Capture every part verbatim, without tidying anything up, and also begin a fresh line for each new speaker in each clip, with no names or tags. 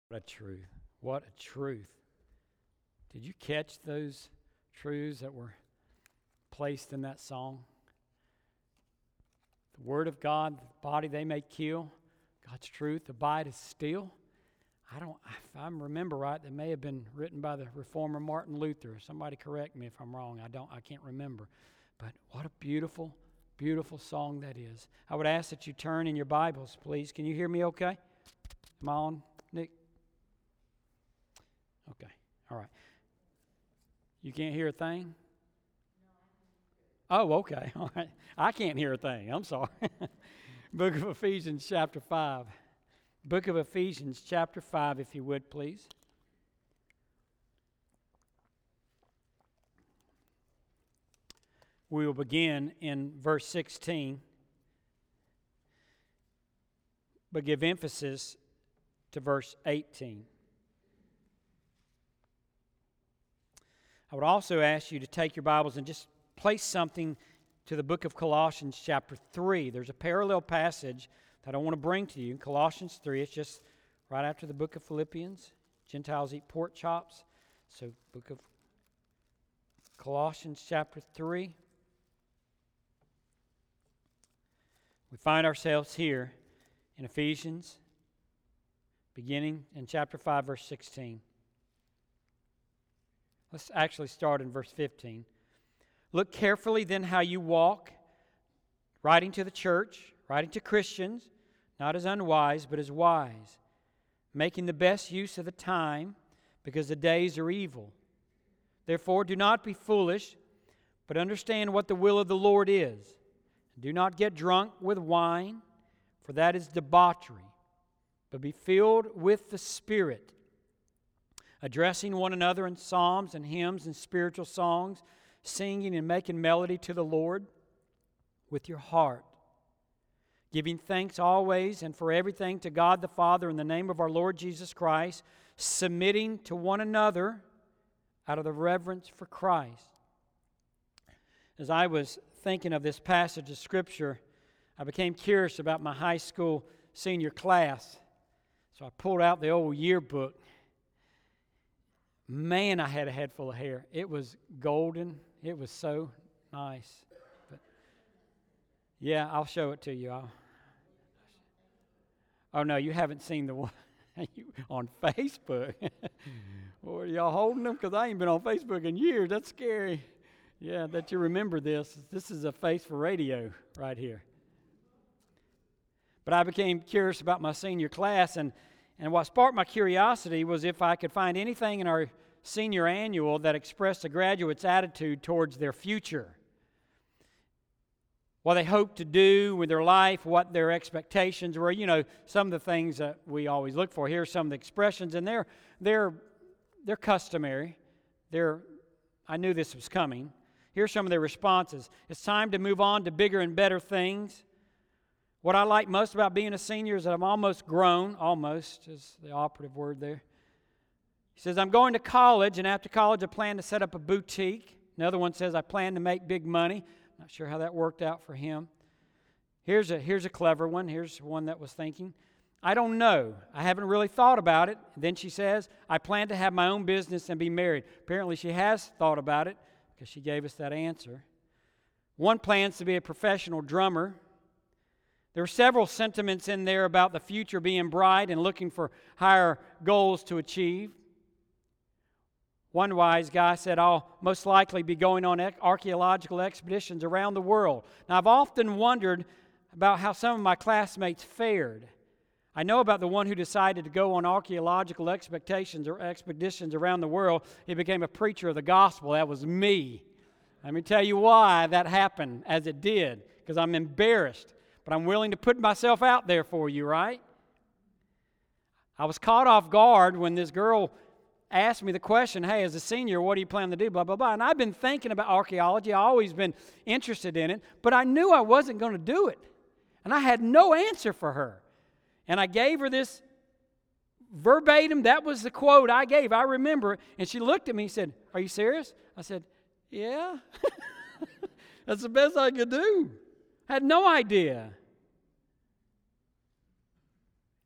What a truth. What a truth. Did you catch those truths that were placed in that song? The Word of God, the body they may kill, God's truth abideth still. I don't, if I remember right, that may have been written by the reformer Martin Luther. Somebody correct me if I'm wrong. I don't, I can't remember. But what a beautiful, beautiful song that is. I would ask that you turn in your Bibles, please. Can you hear me okay? Am I on, Nick? Okay, all right. You can't hear a thing? Oh, okay, all right. I can't hear a thing. I'm sorry. Book of Ephesians, chapter five. Book of Ephesians, chapter five, if you would, please. We will begin in verse sixteen, but give emphasis to verse eighteen. I would also ask you to take your Bibles and just place something to the book of Colossians chapter three. There's a parallel passage that I want to bring to you. Colossians three, it's just right after the book of Philippians. Gentiles eat pork chops. So book of Colossians chapter three. We find ourselves here in Ephesians, beginning in chapter five, verse sixteen. Let's actually start in verse fifteen. Look carefully then how you walk, writing to the church, writing to Christians, not as unwise, but as wise, making the best use of the time, because the days are evil. Therefore, do not be foolish, but understand what the will of the Lord is. Do not get drunk with wine, for that is debauchery, but be filled with the Spirit, addressing one another in psalms and hymns and spiritual songs, singing and making melody to the Lord with your heart, giving thanks always and for everything to God the Father in the name of our Lord Jesus Christ, submitting to one another out of the reverence for Christ. As I was thinking of this passage of Scripture, I became curious about my high school senior class. So I pulled out the old yearbook. Man, I had a head full of hair. It was golden. It was so nice. But yeah, I'll show it to you. I'll, oh, no, you haven't seen the one on Facebook. Boy, are y'all holding them? Because I ain't been on Facebook in years. That's scary. Yeah, that you remember this. This is a face for radio right here. But I became curious about my senior class, and And what sparked my curiosity was if I could find anything in our senior annual that expressed a graduate's attitude towards their future. What they hoped to do with their life, what their expectations were. You know, some of the things that we always look for. Here are some of the expressions, and they're, they're, they're customary. They're, I knew this was coming. Here's some of their responses. It's time to move on to bigger and better things. What I like most about being a senior is that I'm almost grown. Almost is the operative word there. He says, I'm going to college, and after college I plan to set up a boutique. Another one says, I plan to make big money. Not sure how that worked out for him. Here's a, here's a clever one. Here's one that was thinking, I don't know. I haven't really thought about it. And then she says, I plan to have my own business and be married. Apparently she has thought about it because she gave us that answer. One plans to be a professional drummer. There are several sentiments in there about the future being bright and looking for higher goals to achieve. One wise guy said, I'll most likely be going on archaeological expeditions around the world. Now, I've often wondered about how some of my classmates fared. I know about the one who decided to go on archaeological expeditions or expeditions around the world. He became a preacher of the gospel. That was me. Let me tell you why that happened as it did, because I'm embarrassed. But I'm willing to put myself out there for you, right? I was caught off guard when this girl asked me the question, hey, as a senior, what do you plan to do, blah, blah, blah. And I've been thinking about archaeology. I've always been interested in it, but I knew I wasn't going to do it. And I had no answer for her. And I gave her this verbatim. That was the quote I gave. I remember. And she looked at me and said, are you serious? I said, yeah. That's the best I could do. I had no idea.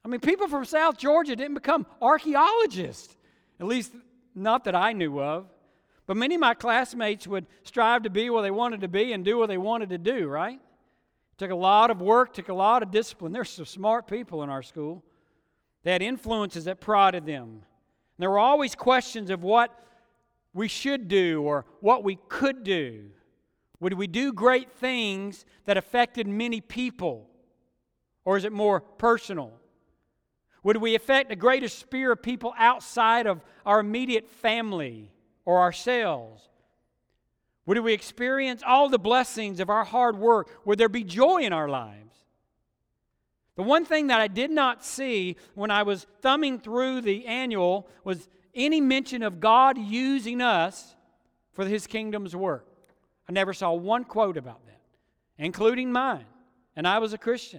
I mean, people from South Georgia didn't become archaeologists, at least not that I knew of. But many of my classmates would strive to be where they wanted to be and do what they wanted to do, right? It took a lot of work, took a lot of discipline. There's some smart people in our school. They had influences that prodded them. And there were always questions of what we should do or what we could do. Would we do great things that affected many people? Or is it more personal? Would we affect a greater sphere of people outside of our immediate family or ourselves? Would we experience all the blessings of our hard work? Would there be joy in our lives? The one thing that I did not see when I was thumbing through the annual was any mention of God using us for His kingdom's work. I never saw one quote about that, including mine, and I was a Christian.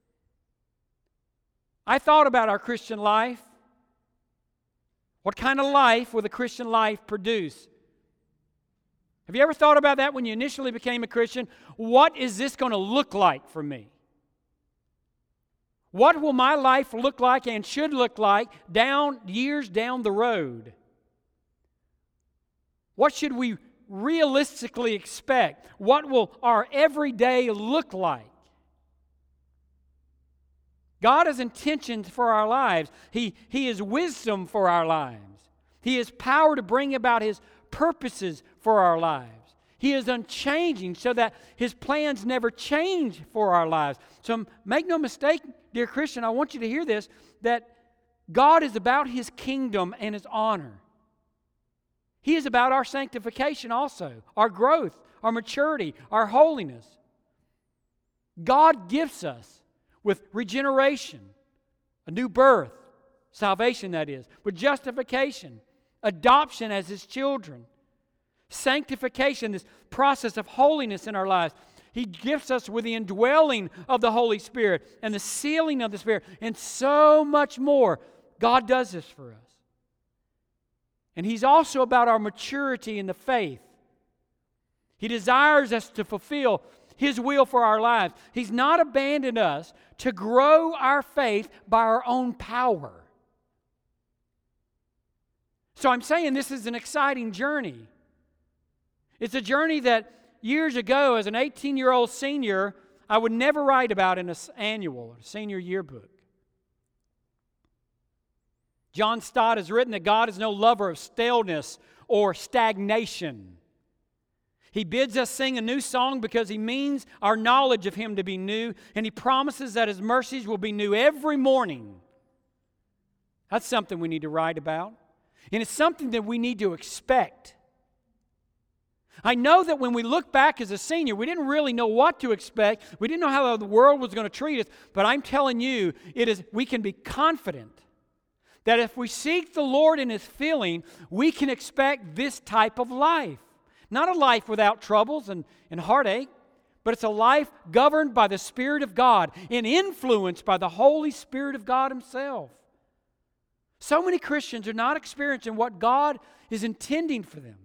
I thought about our Christian life. What kind of life will the Christian life produce? Have you ever thought about that when you initially became a Christian? What is this going to look like for me? What will my life look like and should look like down years down the road? What should we realistically expect? What will our everyday look like? God has intentions for our lives. He, he is wisdom for our lives. He has power to bring about His purposes for our lives. He is unchanging so that His plans never change for our lives. So make no mistake, dear Christian, I want you to hear this, that God is about His kingdom and His honor. He is about our sanctification also, our growth, our maturity, our holiness. God gifts us with regeneration, a new birth, salvation that is, with justification, adoption as His children, sanctification, this process of holiness in our lives. He gifts us with the indwelling of the Holy Spirit and the sealing of the Spirit and so much more. God does this for us. And He's also about our maturity in the faith. He desires us to fulfill His will for our lives. He's not abandoned us to grow our faith by our own power. So I'm saying this is an exciting journey. It's a journey that years ago, as an eighteen-year-old senior, I would never write about in an annual or senior yearbook. John Stott has written that God is no lover of staleness or stagnation. He bids us sing a new song because He means our knowledge of Him to be new, and He promises that His mercies will be new every morning. That's something we need to write about, and it's something that we need to expect. I know that when we look back as a senior, we didn't really know what to expect. We didn't know how the world was going to treat us, but I'm telling you, it is we can be confident that if we seek the Lord in His filling, we can expect this type of life. Not a life without troubles and, and heartache, but it's a life governed by the Spirit of God and influenced by the Holy Spirit of God Himself. So many Christians are not experiencing what God is intending for them.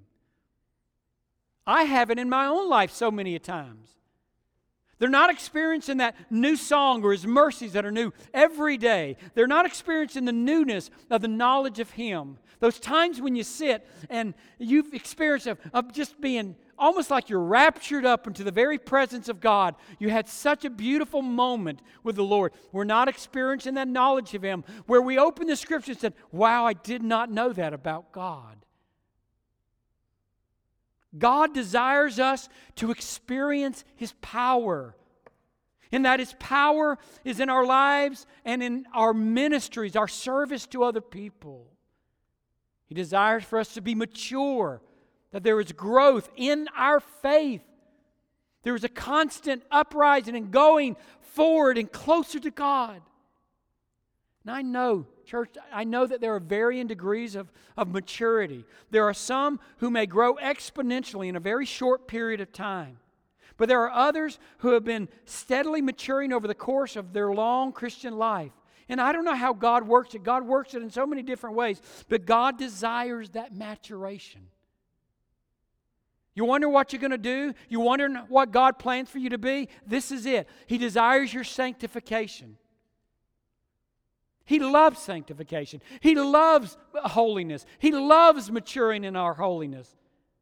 I have it in my own life so many a times. They're not experiencing that new song or His mercies that are new every day. They're not experiencing the newness of the knowledge of Him. Those times when you sit and you've experienced of, of just being almost like you're raptured up into the very presence of God. You had such a beautiful moment with the Lord. We're not experiencing that knowledge of Him where we open the Scripture and said, wow, I did not know that about God. God desires us to experience His power, and that His power is in our lives and in our ministries, our service to other people. He desires for us to be mature, that there is growth in our faith. There is a constant uprising and going forward and closer to God. And I know, church, I know that there are varying degrees of, of maturity. There are some who may grow exponentially in a very short period of time. But there are others who have been steadily maturing over the course of their long Christian life. And I don't know how God works it. God works it in so many different ways. But God desires that maturation. You wonder what you're going to do? You wonder what God plans for you to be? This is it. He desires your sanctification. He loves sanctification. He loves holiness. He loves maturing in our holiness.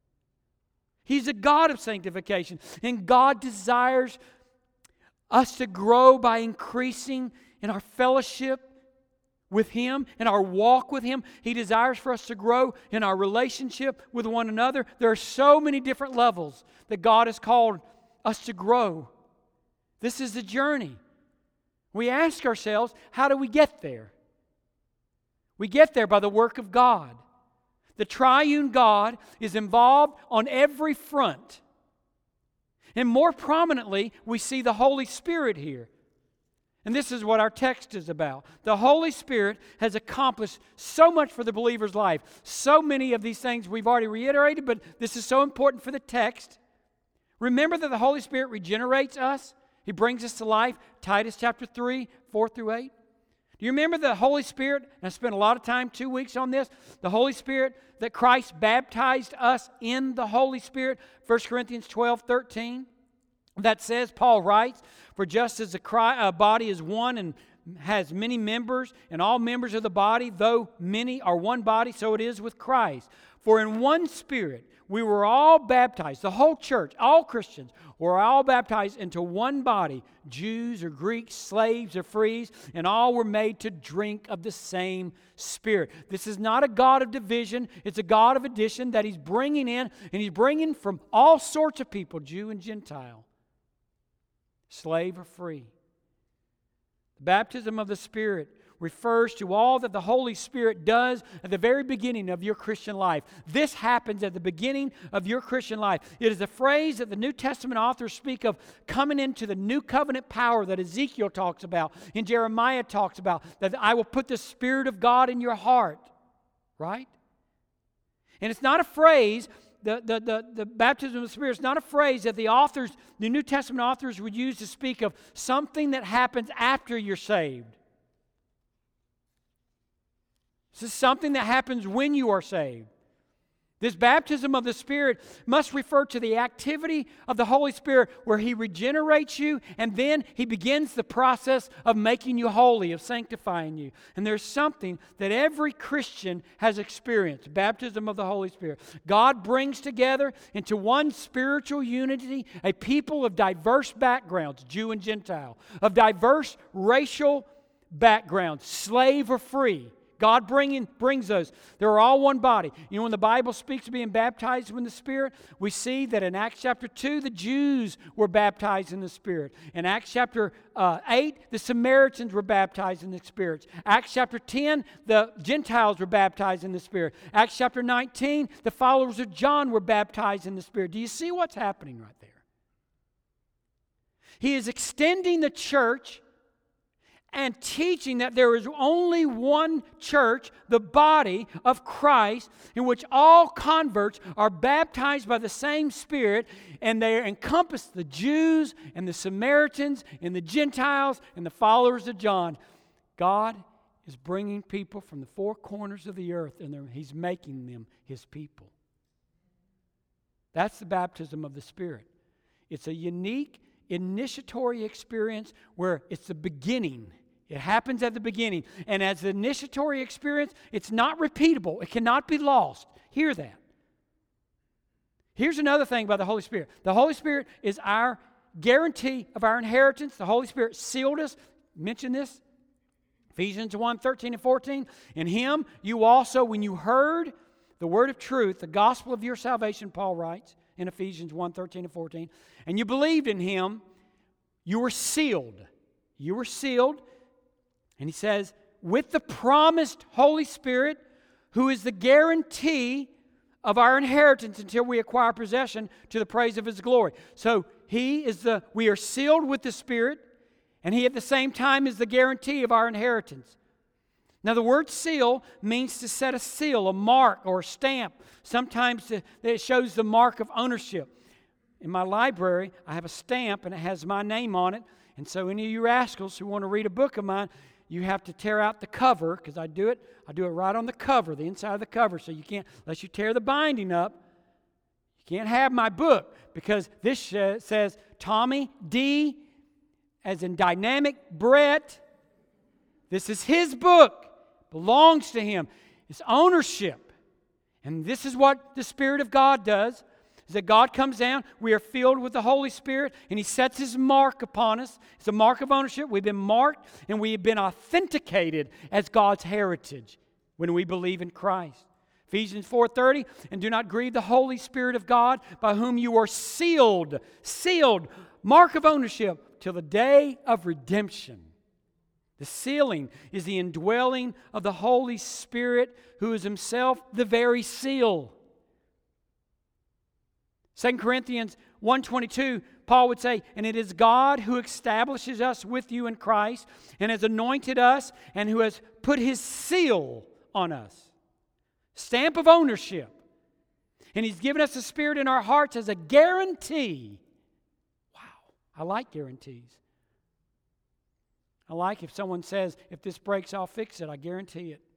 He's a God of sanctification. And God desires us to grow by increasing in our fellowship with Him, in our walk with Him. He desires for us to grow in our relationship with one another. There are so many different levels that God has called us to grow. This is the journey. We ask ourselves, how do we get there? We get there by the work of God. The triune God is involved on every front. And more prominently, we see the Holy Spirit here. And this is what our text is about. The Holy Spirit has accomplished so much for the believer's life. So many of these things we've already reiterated, but this is so important for the text. Remember that the Holy Spirit regenerates us. He brings us to life. Titus chapter three, four through eight. Do you remember the Holy Spirit? And I spent a lot of time, two weeks on this. The Holy Spirit, that Christ baptized us in the Holy Spirit. First Corinthians twelve, thirteen. That says, Paul writes, for just as a body is one and has many members, and all members of the body, though many are one body, so it is with Christ. For in one Spirit we were all baptized, the whole church, all Christians, were all baptized into one body, Jews or Greeks, slaves or frees, and all were made to drink of the same Spirit. This is not a God of division, it's a God of addition that He's bringing in, and He's bringing from all sorts of people, Jew and Gentile, slave or free. The baptism of the Spirit refers to all that the Holy Spirit does at the very beginning of your Christian life. This happens at the beginning of your Christian life. It is a phrase that the New Testament authors speak of coming into the new covenant power that Ezekiel talks about and Jeremiah talks about, that I will put the Spirit of God in your heart. Right? And it's not a phrase, the, the, the, the baptism of the Spirit is not a phrase that the authors, the New Testament authors would use to speak of something that happens after you're saved. This is something that happens when you are saved. This baptism of the Spirit must refer to the activity of the Holy Spirit where He regenerates you and then He begins the process of making you holy, of sanctifying you. And there's something that every Christian has experienced, baptism of the Holy Spirit. God brings together into one spiritual unity a people of diverse backgrounds, Jew and Gentile, of diverse racial backgrounds, slave or free. God bringing, brings those. They're all one body. You know, when the Bible speaks of being baptized in the Spirit, we see that in Acts chapter two, the Jews were baptized in the Spirit. In Acts chapter uh, eight, the Samaritans were baptized in the Spirit. Acts chapter ten, the Gentiles were baptized in the Spirit. Acts chapter nineteen, the followers of John were baptized in the Spirit. Do you see what's happening right there? He is extending the church and teaching that there is only one church, the body of Christ, in which all converts are baptized by the same Spirit, and they encompass the Jews and the Samaritans and the Gentiles and the followers of John. God is bringing people from the four corners of the earth, and He's making them His people. That's the baptism of the Spirit. It's a unique initiatory experience where it's the beginning. It happens at the beginning. And as an initiatory experience, it's not repeatable. It cannot be lost. Hear that. Here's another thing about the Holy Spirit. The Holy Spirit is our guarantee of our inheritance. The Holy Spirit sealed us. Mention this. Ephesians one, thirteen and fourteen. In Him you also, when you heard the word of truth, the gospel of your salvation, Paul writes in Ephesians one, thirteen and fourteen, and you believed in Him, you were sealed. You were sealed. And he says, with the promised Holy Spirit, who is the guarantee of our inheritance until we acquire possession to the praise of His glory. So He is the, we are sealed with the Spirit, and He at the same time is the guarantee of our inheritance. Now the word seal means to set a seal, a mark, or a stamp. Sometimes it shows the mark of ownership. In my library, I have a stamp, and it has my name on it. And so any of you rascals who want to read a book of mine, you have to tear out the cover, because I do it. I do it right on the cover, the inside of the cover, so you can't, unless you tear the binding up, you can't have my book, because this says Tommy D, as in dynamic Brett, This is His book. Belongs to Him. It's ownership. And this is what the Spirit of God does. Is that God comes down, we are filled with the Holy Spirit, and He sets His mark upon us. It's a mark of ownership. We've been marked, and we have been authenticated as God's heritage when we believe in Christ. Ephesians four thirty, and do not grieve the Holy Spirit of God, by whom you are sealed, sealed, mark of ownership, till the day of redemption. The sealing is the indwelling of the Holy Spirit, who is Himself the very seal. Second Corinthians one twenty-two, Paul would say, and it is God who establishes us with you in Christ, and has anointed us, and who has put His seal on us. Stamp of ownership. And He's given us the Spirit in our hearts as a guarantee. Wow, I like guarantees. I like if someone says, if this breaks, I'll fix it. I guarantee it.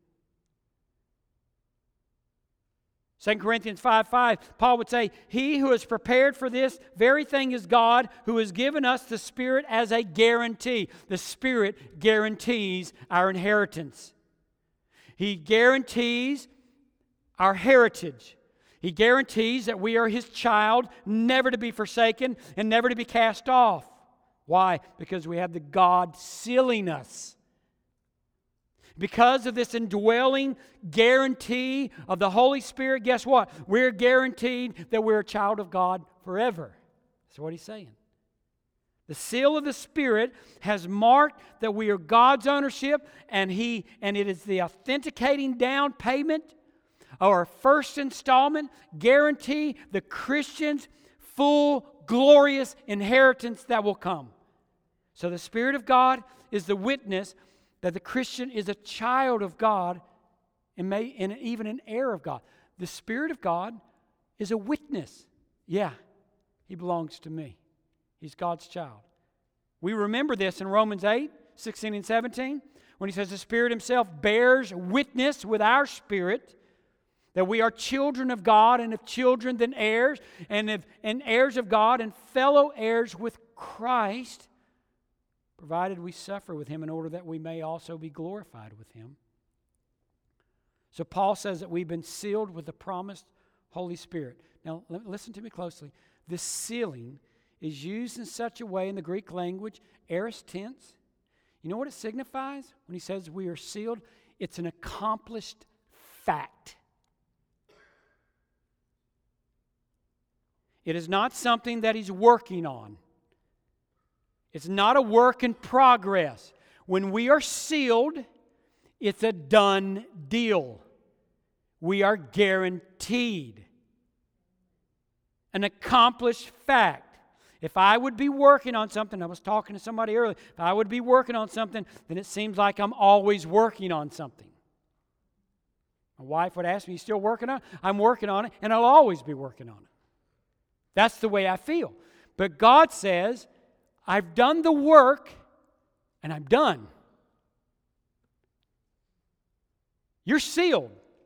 Second Corinthians five five, Paul would say, He who is prepared for this very thing is God, who has given us the Spirit as a guarantee. The Spirit guarantees our inheritance. He guarantees our heritage. He guarantees that we are His child, never to be forsaken and never to be cast off. Why? Because we have the God sealing us. Because of this indwelling guarantee of the Holy Spirit, guess what? We're guaranteed that we're a child of God forever. That's what he's saying. The seal of the Spirit has marked that we are God's ownership, and He and it is the authenticating down payment, our first installment, guarantee the Christian's full, glorious inheritance that will come. So the Spirit of God is the witness that the Christian is a child of God and, may, and even an heir of God. The Spirit of God is a witness. Yeah, He belongs to me. He's God's child. We remember this in Romans eight, sixteen and seventeen, when he says the Spirit Himself bears witness with our spirit that we are children of God, and if children, then heirs, and, if, and heirs of God, and fellow heirs with Christ, provided we suffer with Him in order that we may also be glorified with Him. So Paul says that we've been sealed with the promised Holy Spirit. Now, listen to me closely. This sealing is used in such a way in the Greek language, aorist tense. You know what it signifies when he says we are sealed? It's an accomplished fact. It is not something that he's working on. It's not a work in progress. When we are sealed, it's a done deal. We are guaranteed. An accomplished fact. If I would be working on something, I was talking to somebody earlier, if I would be working on something, then it seems like I'm always working on something. My wife would ask me, you still working on it? I'm working on it, and I'll always be working on it. That's the way I feel. But God says, I've done the work, and I'm done. You're sealed.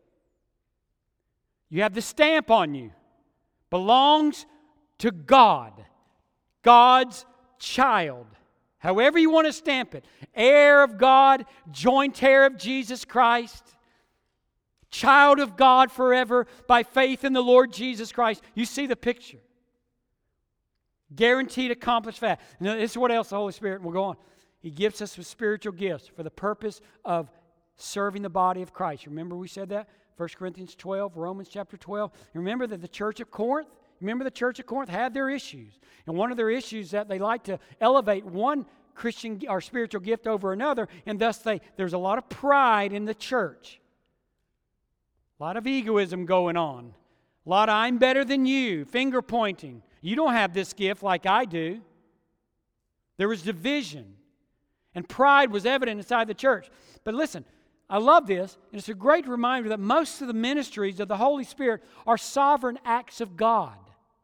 You have the stamp on you. Belongs to God. God's child. However you want to stamp it. Heir of God, joint heir of Jesus Christ. Child of God forever by faith in the Lord Jesus Christ. You see the picture. Guaranteed accomplished fact. Now, this is what else the Holy Spirit will go on. He gives us spiritual gifts for the purpose of serving the body of Christ. Remember we said that? First Corinthians twelve, Romans chapter twelve. And remember that the church of Corinth, remember the church of Corinth had their issues. And one of their issues that they like to elevate one Christian or spiritual gift over another, and thus they there's a lot of pride in the church. A lot of egoism going on. A lot of I'm better than you, finger pointing. You don't have this gift like I do. There was division. And pride was evident inside the church. But listen, I love this, and it's a great reminder that most of the ministries of the Holy Spirit are sovereign acts of God.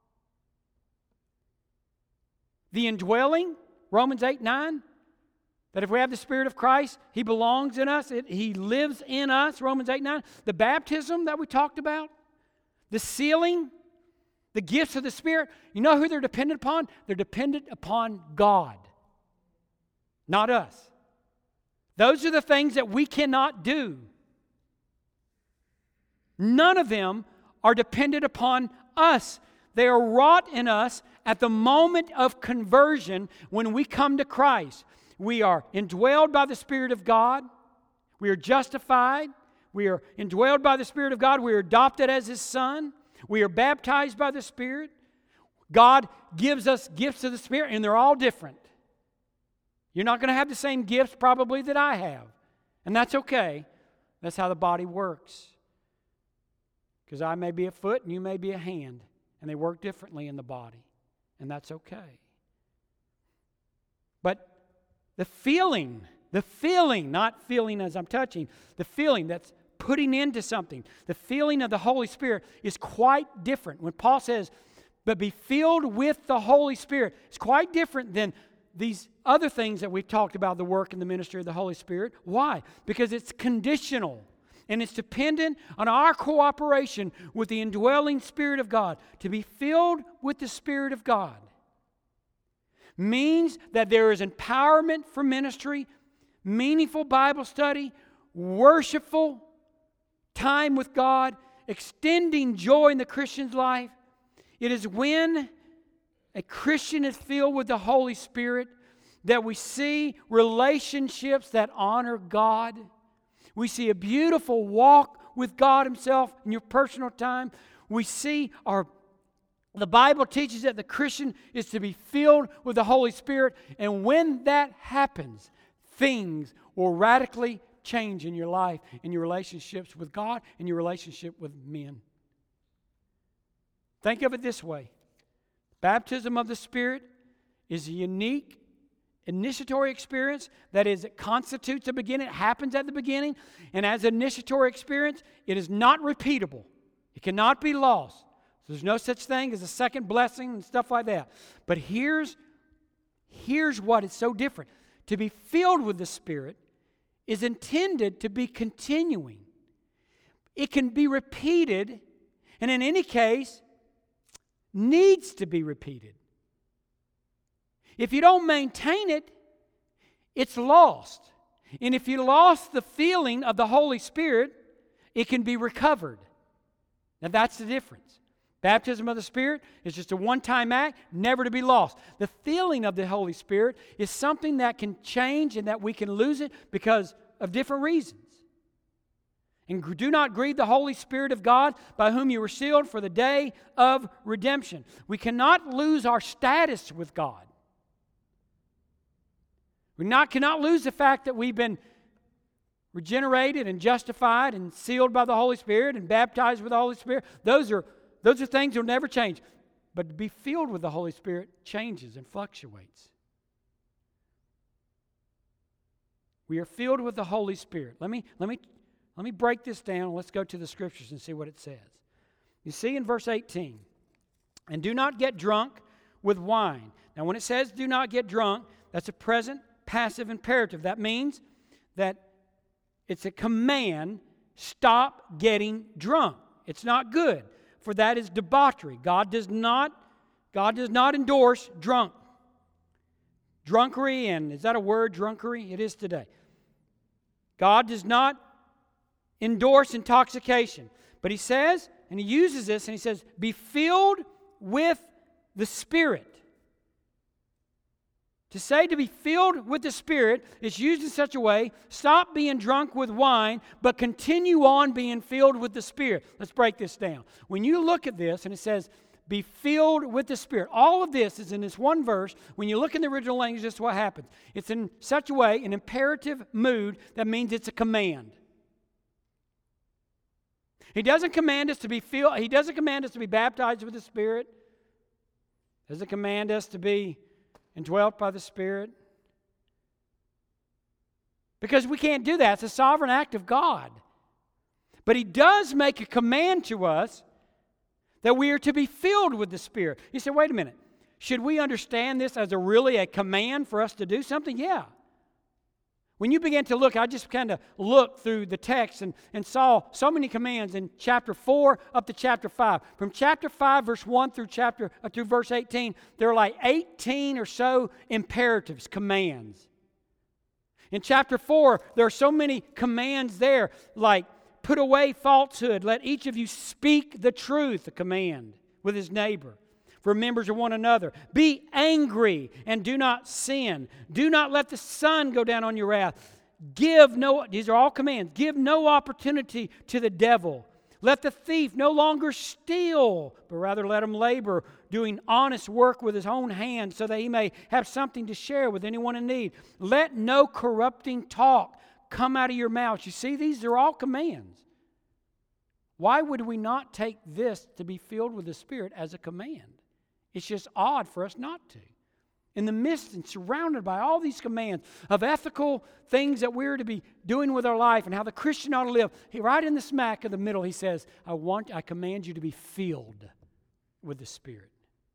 The indwelling, Romans eight nine, that if we have the Spirit of Christ, He belongs in us, it, He lives in us, Romans eight nine. The baptism that we talked about, the sealing, the gifts of the Spirit, you know who they're dependent upon? They're dependent upon God, not us. Those are the things that we cannot do. None of them are dependent upon us. They are wrought in us at the moment of conversion when we come to Christ. We are indwelled by the Spirit of God. We are justified. We are indwelled by the Spirit of God. We are adopted as His Son. We are baptized by the Spirit. God gives us gifts of the Spirit, and they're all different. You're not going to have the same gifts probably that I have. And that's okay. That's how the body works. Because I may be a foot and you may be a hand. And they work differently in the body. And that's okay. But the feeling, the feeling, not feeling as I'm touching, the feeling that's putting into something, the feeling of the Holy Spirit is quite different. When Paul says, but be filled with the Holy Spirit, it's quite different than these other things that we've talked about, the work and the ministry of the Holy Spirit. Why? Because it's conditional. And it's dependent on our cooperation with the indwelling Spirit of God. To be filled with the Spirit of God means that there is empowerment for ministry, meaningful Bible study, worshipful time with God, extending joy in the Christian's life. It is when a Christian is filled with the Holy Spirit that we see relationships that honor God. We see a beautiful walk with God Himself in your personal time. We see our, the Bible teaches that the Christian is to be filled with the Holy Spirit. And when that happens, things will radically change in your life, in your relationships with God, and your relationship with men. Think of it this way. Baptism of the Spirit is a unique initiatory experience. That is, it constitutes a beginning. It happens at the beginning. And as an initiatory experience, it is not repeatable. It cannot be lost. There's no such thing as a second blessing and stuff like that. But here's, here's what is so different. To be filled with the Spirit is intended to be continuing. It can be repeated, and in any case, needs to be repeated. If you don't maintain it, it's lost. And if you lost the feeling of the Holy Spirit, it can be recovered. Now that's the difference. Baptism of the Spirit is just a one-time act, never to be lost. The feeling of the Holy Spirit is something that can change and that we can lose it because of different reasons. And do not grieve the Holy Spirit of God, by whom you were sealed for the day of redemption. We cannot lose our status with God. We not, cannot lose the fact that we've been regenerated and justified and sealed by the Holy Spirit and baptized with the Holy Spirit. Those are, those are things that will never change. But to be filled with the Holy Spirit changes and fluctuates. We are filled with the Holy Spirit. Let me, let me, let me break this down. Let's go to the Scriptures and see what it says. You see in verse eighteen, and do not get drunk with wine. Now when it says do not get drunk, that's a present passive imperative. That means that it's a command, stop getting drunk. It's not good, for that is debauchery. God does not, God does not endorse drunk. Drunkery, and is that a word, drunkery? It is today. God does not endorse intoxication. But He says, and He uses this, and He says, be filled with the Spirit. To say to be filled with the Spirit is used in such a way, stop being drunk with wine, but continue on being filled with the Spirit. Let's break this down. When you look at this, and it says, be filled with the Spirit. All of this is in this one verse. When you look in the original language, this is what happens. It's in such a way, an imperative mood, that means it's a command. He doesn't command us to be filled. He doesn't command us to be baptized with the Spirit. He doesn't command us to be indwelt by the Spirit. Because we can't do that. It's a sovereign act of God. But He does make a command to us that we are to be filled with the Spirit. You say, wait a minute. Should we understand this as a really a command for us to do something? Yeah. When you begin to look, I just kind of looked through the text and, and saw so many commands in chapter four up to chapter five. From chapter five, verse one through chapter uh, through verse eighteen, there are like eighteen or so imperatives, commands. In chapter four, there are so many commands there, like put away falsehood. Let each of you speak the truth, a command, with his neighbor. For members of one another. Be angry and do not sin. Do not let the sun go down on your wrath. Give no, these are all commands. Give no opportunity to the devil. Let the thief no longer steal, but rather let him labor, doing honest work with his own hands, so that he may have something to share with anyone in need. Let no corrupting talk come out of your mouth. You see, these are all commands. Why would we not take this to be filled with the Spirit as a command? It's just odd for us not to. In the midst and surrounded by all these commands of ethical things that we're to be doing with our life and how the Christian ought to live, he, right in the smack of the middle, he says, I want, I command you to be filled with the Spirit.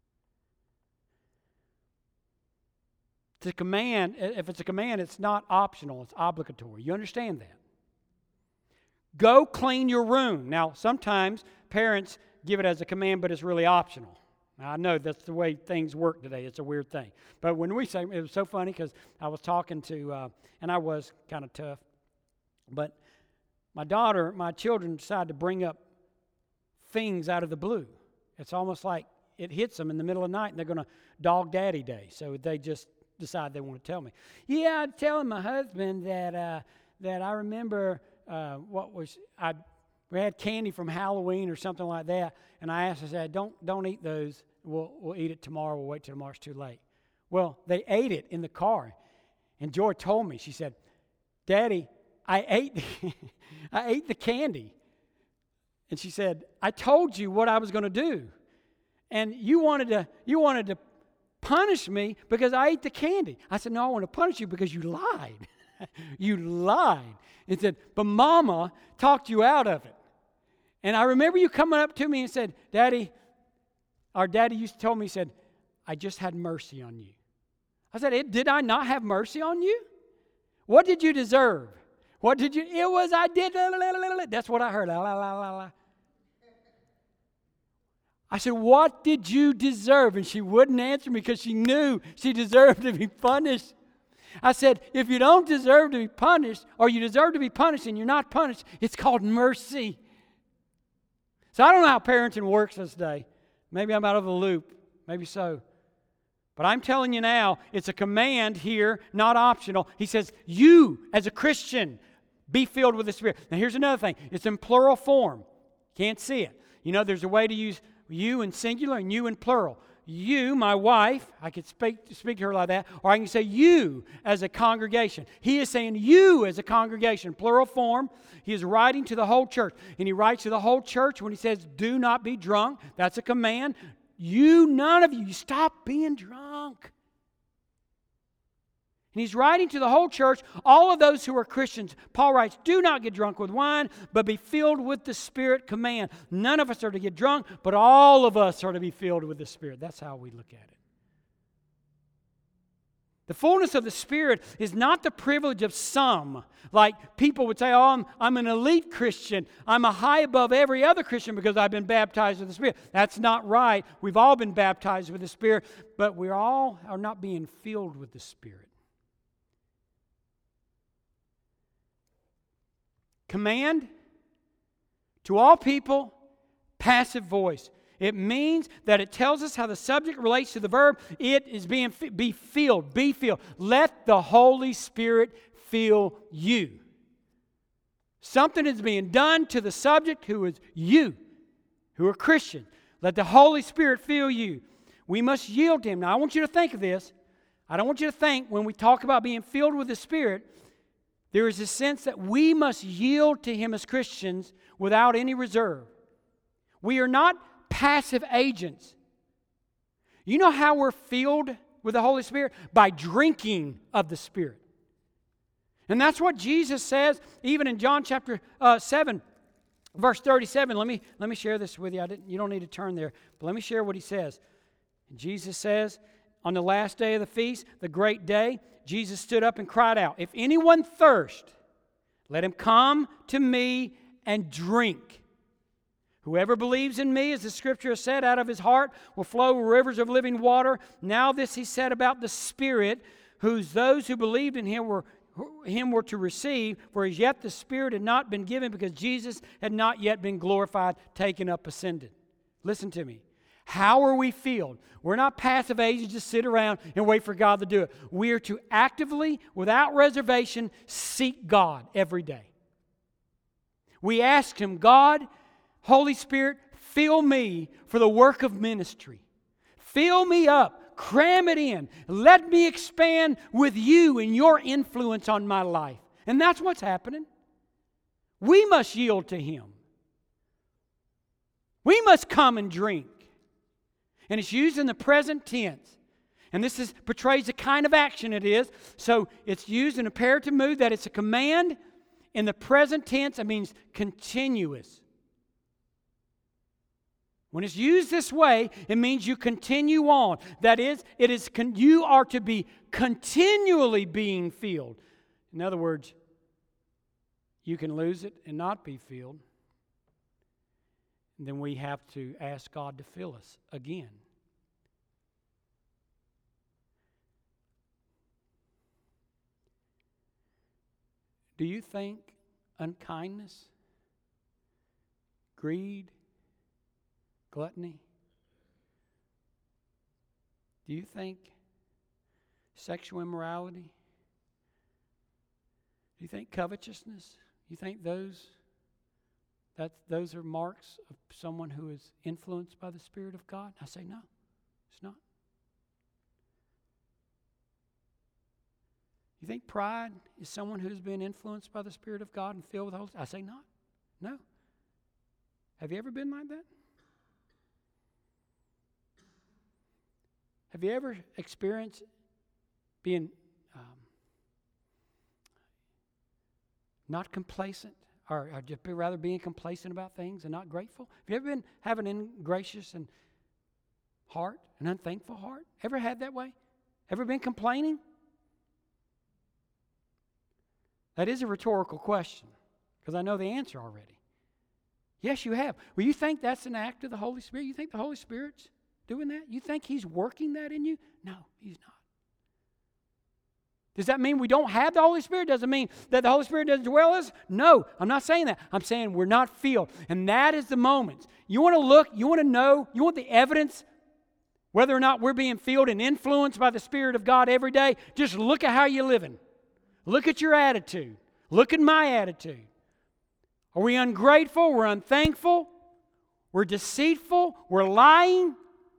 It's a command. If it's a command, it's not optional, it's obligatory. You understand that? Go clean your room. Now, sometimes parents give it as a command, but it's really optional. Now, I know that's the way things work today. It's a weird thing. But when we say, it was so funny because I was talking to, uh, and I was kind of tough, but my daughter, my children decided to bring up things out of the blue. It's almost like it hits them in the middle of the night and they're going to dog daddy day. So they just decide they want to tell me. Yeah, I'm telling my husband that uh, that I remember uh, what was, I we had candy from Halloween or something like that. And I asked, I said, don't, don't eat those. We'll, we'll eat it tomorrow. We'll wait till tomorrow. It's too late. Well, they ate it in the car. And Joy told me, she said, Daddy, I ate, I ate the candy. And she said, I told you what I was going to do. And you wanted to, you wanted to punish me because I ate the candy. I said, no, I want to punish you because you lied. You lied. And said, but Mama talked you out of it. And I remember you coming up to me and said, Daddy, our daddy used to tell me, he said, I just had mercy on you. I said, did I not have mercy on you? What did you deserve? What did you, it was, I did, la, la, la, la. That's what I heard, la, la, la, la, la. I said, what did you deserve? And she wouldn't answer me because she knew she deserved to be punished. I said, if you don't deserve to be punished, or you deserve to be punished and you're not punished, it's called mercy. So I don't know how parenting works this day. Maybe I'm out of the loop. Maybe so. But I'm telling you now, it's a command here, not optional. He says, you, as a Christian, be filled with the Spirit. Now here's another thing. It's in plural form. Can't see it. You know, there's a way to use you in singular and you in plural. You, my wife, I could speak, speak to her like that, or I can say you as a congregation. He is saying you as a congregation, plural form. He is writing to the whole church. And he writes to the whole church when he says, do not be drunk. That's a command. You, none of you, you stop being drunk. And he's writing to the whole church, all of those who are Christians. Paul writes, do not get drunk with wine, but be filled with the Spirit command. None of us are to get drunk, but all of us are to be filled with the Spirit. That's how we look at it. The fullness of the Spirit is not the privilege of some. Like people would say, oh, I'm, I'm an elite Christian. I'm a high above every other Christian because I've been baptized with the Spirit. That's not right. We've all been baptized with the Spirit, but we all are not being filled with the Spirit. Command to all people, passive voice. It means that it tells us how the subject relates to the verb. It is being be filled, be filled. Let the Holy Spirit fill you. Something is being done to the subject who is you, who are Christian. Let the Holy Spirit fill you. We must yield to Him. Now, I want you to think of this. I don't want you to think when we talk about being filled with the Spirit, there is a sense that we must yield to Him as Christians without any reserve. We are not passive agents. You know how we're filled with the Holy Spirit? By drinking of the Spirit. And that's what Jesus says even in John chapter uh, seven, verse thirty-seven. Let me, let me share this with you. I didn't, you don't need to turn there, but let me share what He says. And Jesus says, on the last day of the feast, the great day, Jesus stood up and cried out, if anyone thirst, let him come to me and drink. Whoever believes in me, as the Scripture has said, out of his heart will flow rivers of living water. Now this He said about the Spirit, whose those who believed in Him were, him were to receive, for as yet the Spirit had not been given because Jesus had not yet been glorified, taken up, ascended. Listen to me. How are we filled? We're not passive agents, just sit around and wait for God to do it. We are to actively, without reservation, seek God every day. We ask Him, God, Holy Spirit, fill me for the work of ministry. Fill me up. Cram it in. Let me expand with you and your influence on my life. And that's what's happening. We must yield to Him. We must come and drink. And it's used in the present tense. And this is portrays the kind of action it is. So it's used in imperative mood, that it's a command. In the present tense, it means continuous. When it's used this way, it means you continue on. That is, it is con- you are to be continually being filled. In other words, you can lose it and not be filled. And then we have to ask God to fill us again. Do you think unkindness, greed, gluttony? Do you think sexual immorality? Do you think covetousness? Do you think those that those are marks of someone who is influenced by the Spirit of God? I say no, it's not. You think pride is someone who's been influenced by the Spirit of God and filled with the Holy Spirit? I say not. No. Have you ever been like that? Have you ever experienced being um, not complacent, or, or just be, rather being complacent about things and not grateful? Have you ever been having an ingracious and heart, an unthankful heart? Ever had that way? Ever been complaining? That is a rhetorical question, because I know the answer already. Yes, you have. Well, you think that's an act of the Holy Spirit? You think the Holy Spirit's doing that? You think He's working that in you? No, He's not. Does that mean we don't have the Holy Spirit? Does it mean that the Holy Spirit doesn't dwell in us? No, I'm not saying that. I'm saying we're not filled. And that is the moment. You want to look, you want to know, you want the evidence whether or not we're being filled and influenced by the Spirit of God every day? Just look at how you're living. Look at your attitude. Look at my attitude. Are we ungrateful? We're unthankful? We're deceitful? We're lying?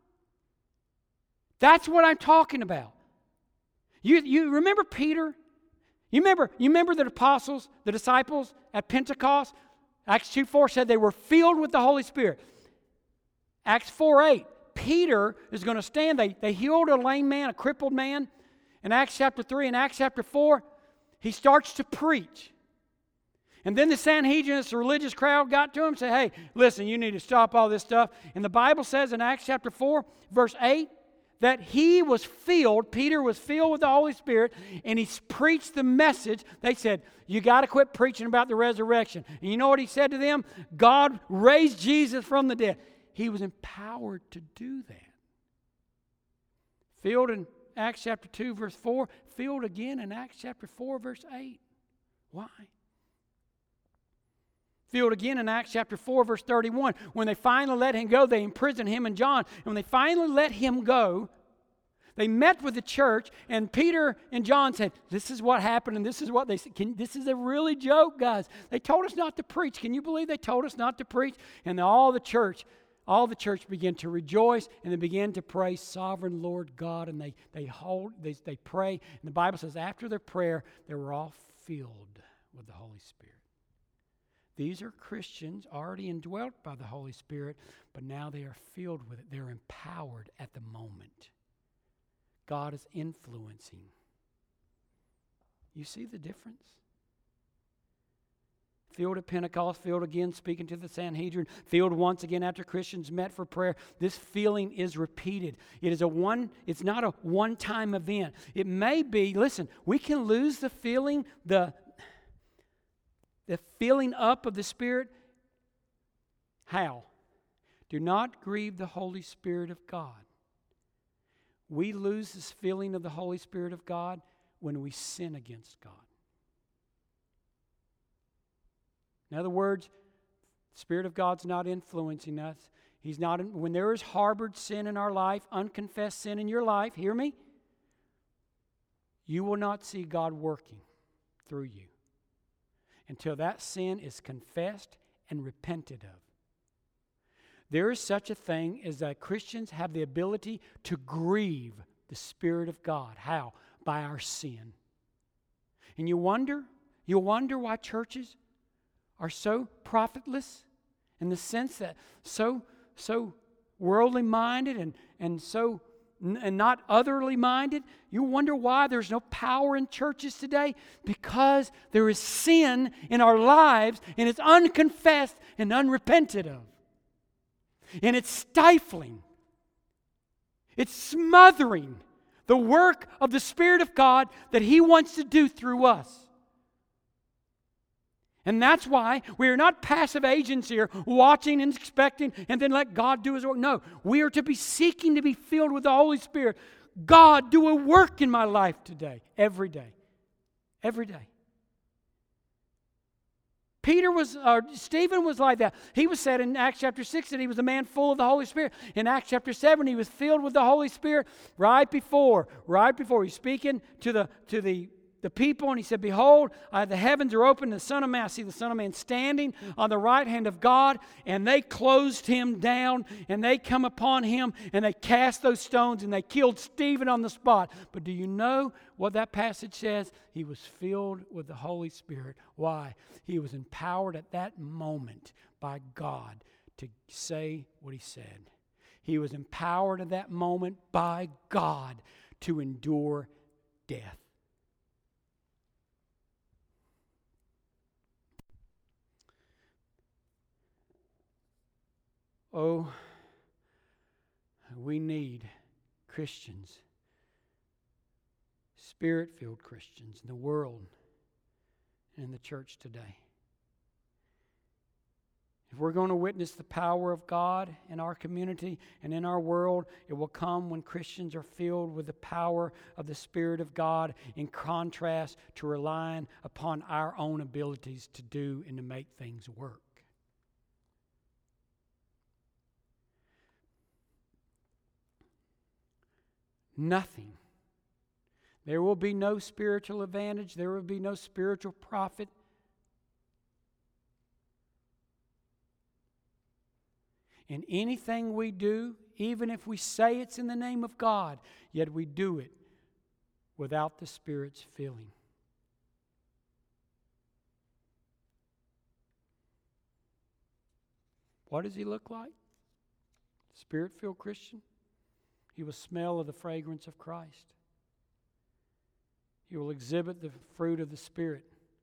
That's what I'm talking about. You, you remember Peter? You remember, you remember the apostles, the disciples at Pentecost? Acts two four said they were filled with the Holy Spirit. Acts four eight, Peter is going to stand. They, they healed a lame man, a crippled man. In Acts chapter three and Acts chapter four, he starts to preach. And then the Sanhedrin, the religious crowd, got to him and said, hey, listen, you need to stop all this stuff. And the Bible says in Acts chapter four, verse eight, that he was filled, Peter was filled with the Holy Spirit, and he preached the message. They said, you got to quit preaching about the resurrection. And you know what he said to them? God raised Jesus from the dead. He was empowered to do that. Filled in Acts chapter two, verse four, filled again in Acts chapter four, verse eight. Why? Filled again in Acts chapter four, verse thirty-one. When they finally let him go, they imprisoned him and John. And when they finally let him go, they met with the church, and Peter and John said, this is what happened, and this is what they said. Can, this is a really joke, guys. They told us not to preach. Can you believe they told us not to preach? And all the church, all the church began to rejoice, and they began to praise sovereign Lord God, and they, they hold, they, they pray. And the Bible says after their prayer, they were all filled with the Holy Spirit. These are Christians already indwelt by the Holy Spirit, but now they are filled with it. They're empowered at the moment. God is influencing. You see the difference? Filled at Pentecost, filled again speaking to the Sanhedrin, filled once again after Christians met for prayer. This feeling is repeated. It is a one, it's not a one-time event. It may be, listen, we can lose the feeling, the The filling up of the Spirit. How? Do not grieve the Holy Spirit of God. We lose this feeling of the Holy Spirit of God when we sin against God. In other words, the Spirit of God's not influencing us. He's not, when there is harbored sin in our life, unconfessed sin in your life, hear me, you will not see God working through you until that sin is confessed and repented of. There is such a thing as that Christians have the ability to grieve the Spirit of God. How? By our sin. And you wonder, you wonder why churches are so profitless in the sense that so, so worldly minded and, and so and not otherly minded. You wonder why there's no power in churches today? Because there is sin in our lives and it's unconfessed and unrepented of. And it's stifling. It's smothering the work of the Spirit of God that He wants to do through us. And that's why we are not passive agents here, watching and expecting and then let God do His work. No, we are to be seeking to be filled with the Holy Spirit. God, do a work in my life today, every day. Every day. Peter was, or Stephen was like that. He was said in Acts chapter six that he was a man full of the Holy Spirit. In Acts chapter seven, he was filled with the Holy Spirit right before, right before he's speaking to the to the, the people, and he said, "Behold, uh, the heavens are open, and the Son of Man, I see the Son of Man standing on the right hand of God, and they closed him down, and they come upon him, and they cast those stones, and they killed Stephen on the spot." But do you know what that passage says? He was filled with the Holy Spirit. Why? He was empowered at that moment by God to say what he said. He was empowered at that moment by God to endure death. Oh, we need Christians, Spirit-filled Christians in the world and in the church today. If we're going to witness the power of God in our community and in our world, it will come when Christians are filled with the power of the Spirit of God, in contrast to relying upon our own abilities to do and to make things work. Nothing. There will be no spiritual advantage. There will be no spiritual profit. In anything we do, even if we say it's in the name of God, yet we do it without the Spirit's filling. What does he look like? Spirit-filled Christian? He will smell of the fragrance of Christ. He will exhibit the fruit of the Spirit.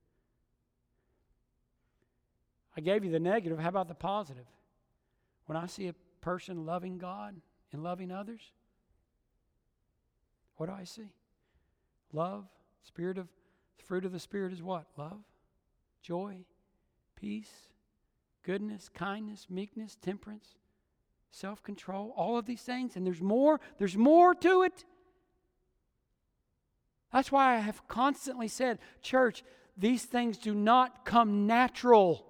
I gave you the negative. How about the positive? When I see a person loving God and loving others, what do I see? Love. Spirit of, the fruit of the Spirit is what? Love, joy, peace, goodness, kindness, meekness, temperance, self-control, all of these things. And there's more. There's more to it. That's why I have constantly said, church, these things do not come natural.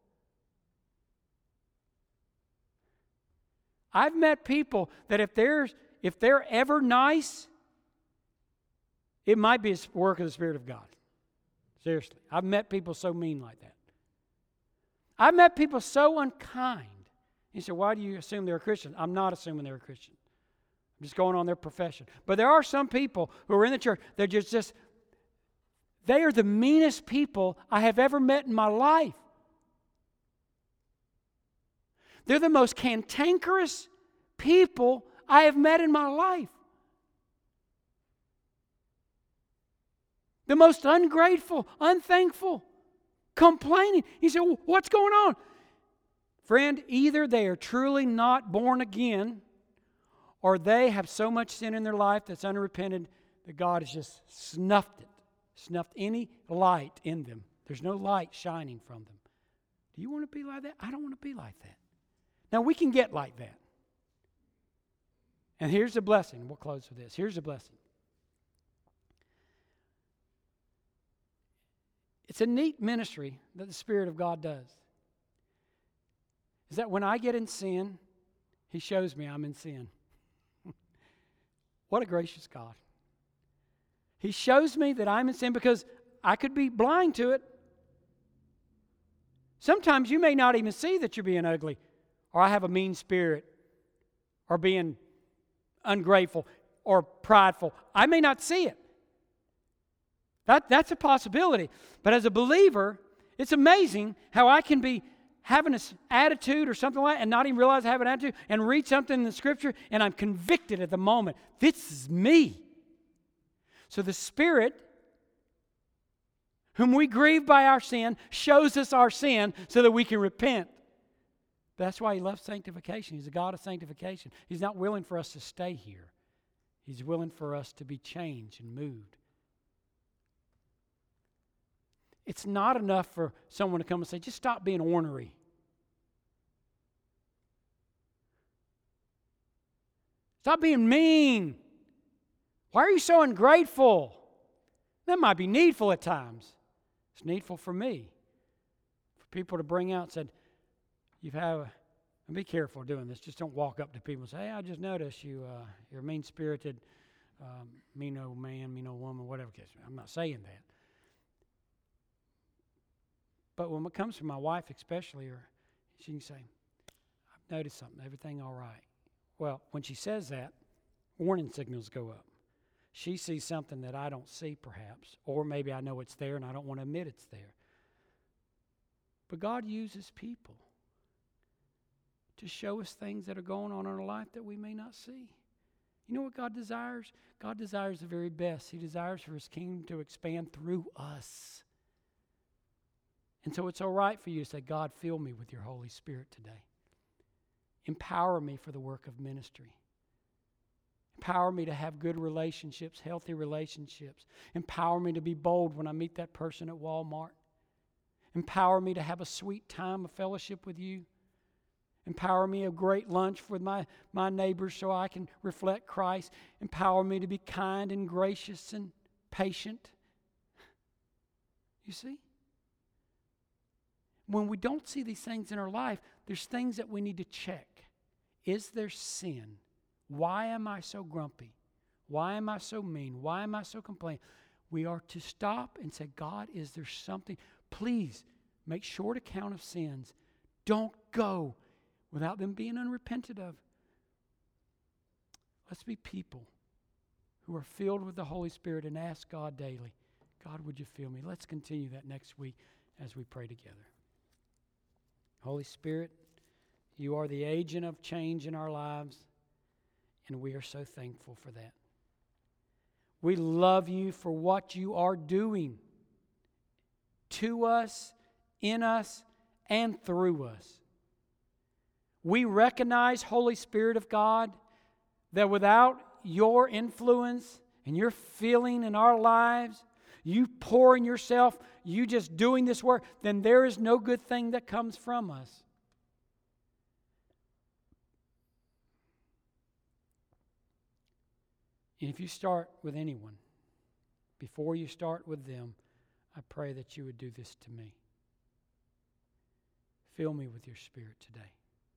I've met people that if they're, if they're ever nice, it might be a work of the Spirit of God. Seriously. I've met people so mean like that. I've met people so unkind. You say, why do you assume they're a Christian? I'm not assuming they're a Christian. I'm just going on their profession. But there are some people who are in the church, they're just, just they are the meanest people I have ever met in my life. They're the most cantankerous people I have met in my life. The most ungrateful, unthankful, complaining. You say, well, what's going on? Friend, either they are truly not born again, or they have so much sin in their life that's unrepented that God has just snuffed it, snuffed any light in them. There's no light shining from them. Do you want to be like that? I don't want to be like that. Now, we can get like that. And here's the blessing. We'll close with this. Here's the blessing. It's a neat ministry that the Spirit of God does. Is that when I get in sin, He shows me I'm in sin. What a gracious God. He shows me that I'm in sin because I could be blind to it. Sometimes you may not even see that you're being ugly, or I have a mean spirit, or being ungrateful, or prideful. I may not see it. That, that's a possibility. But as a believer, it's amazing how I can be having this attitude or something like that and not even realize I have an attitude and read something in the Scripture and I'm convicted at the moment. This is me. So the Spirit, whom we grieve by our sin, shows us our sin so that we can repent. That's why He loves sanctification. He's a God of sanctification. He's not willing for us to stay here. He's willing for us to be changed and moved. It's not enough for someone to come and say, just stop being ornery. Stop being mean. Why are you so ungrateful? That might be needful at times. It's needful for me. For people to bring out and said, you've had a, and be careful doing this. Just don't walk up to people and say, hey, I just noticed you, uh, you're a mean-spirited, um, mean old man, mean old woman, whatever case. I'm not saying that. But when it comes from my wife especially, or she can say, I've noticed something, everything all right. Well, when she says that, warning signals go up. She sees something that I don't see perhaps, or maybe I know it's there and I don't want to admit it's there. But God uses people to show us things that are going on in our life that we may not see. You know what God desires? God desires the very best. He desires for His kingdom to expand through us. And so it's all right for you to say, God, fill me with your Holy Spirit today. Empower me for the work of ministry. Empower me to have good relationships, healthy relationships. Empower me to be bold when I meet that person at Walmart. Empower me to have a sweet time of fellowship with you. Empower me a great lunch with my, my neighbors so I can reflect Christ. Empower me to be kind and gracious and patient. You see? When we don't see these things in our life, there's things that we need to check. Is there sin? Why am I so grumpy? Why am I so mean? Why am I so complaining? We are to stop and say, God, is there something? Please make short account of sins. Don't go without them being unrepented of. Let's be people who are filled with the Holy Spirit and ask God daily, God, would you fill me? Let's continue that next week as we pray together. Holy Spirit, you are the agent of change in our lives, and we are so thankful for that. We love you for what you are doing to us, in us, and through us. We recognize, Holy Spirit of God, that without your influence and your feeling in our lives, you pouring yourself, you just doing this work, then there is no good thing that comes from us. And if you start with anyone, before you start with them, I pray that you would do this to me. Fill me with your Spirit today.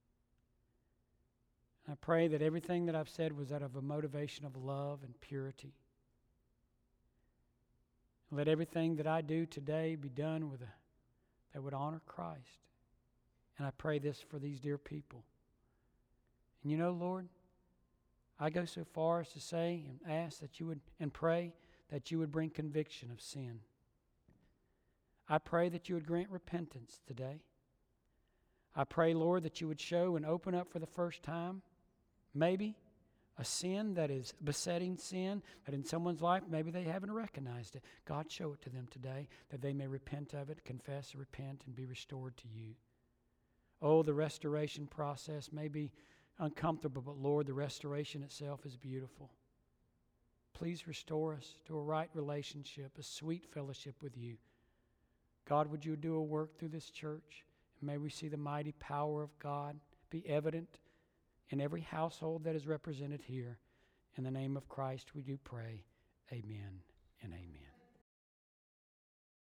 I pray that everything that I've said was out of a motivation of love and purity. Let everything that I do today be done with a, that would honor Christ. And I pray this for these dear people. And you know, Lord, I go so far as to say and ask that you would, and pray that you would bring conviction of sin. I pray that you would grant repentance today. I pray, Lord, that you would show and open up for the first time, maybe, a sin that is besetting sin, that in someone's life, maybe they haven't recognized it. God, show it to them today, that they may repent of it, confess, repent, and be restored to you. Oh, the restoration process may be uncomfortable, but Lord, the restoration itself is beautiful. Please restore us to a right relationship, a sweet fellowship with you. God, would you do a work through this church? And may we see the mighty power of God be evident in every household that is represented here. In the name of Christ we do pray. Amen and amen.